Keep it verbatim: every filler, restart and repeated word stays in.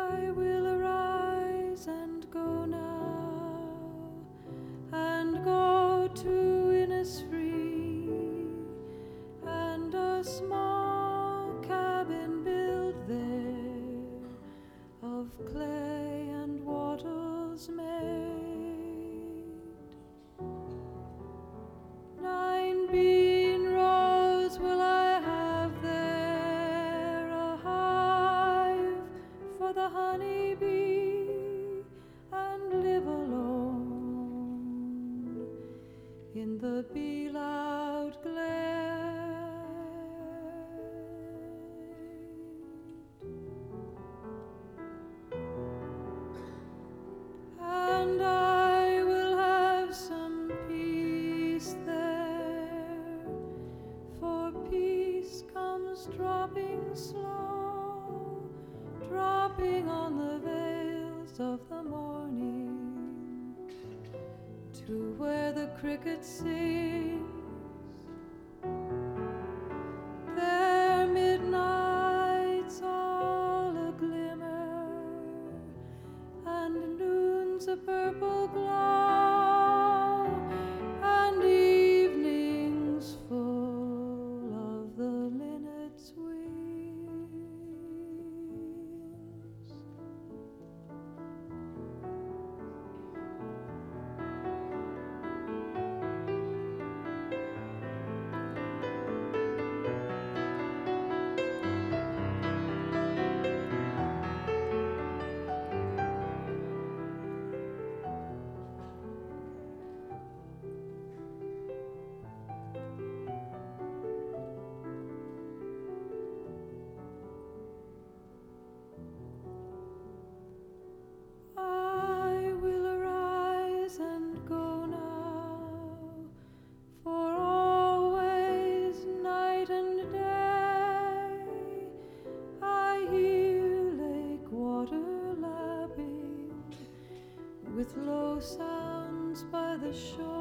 I will arise and go now, and go to Innisfree, and a small cabin build there, of clay and wattles made. Nine bean rows will I have there, a hive for the honey bee, and live alone in the bee-loud glade. And I will have some peace there, for peace comes dropping slow, dropping on the veils of the morning, to where the cricket sings their midnights all a glimmer, and noon's a purple glow, and evening's full of the linnet's wings. I will arise and go now, for always, night and day, I hear lake water lapping with low sounds by the shore.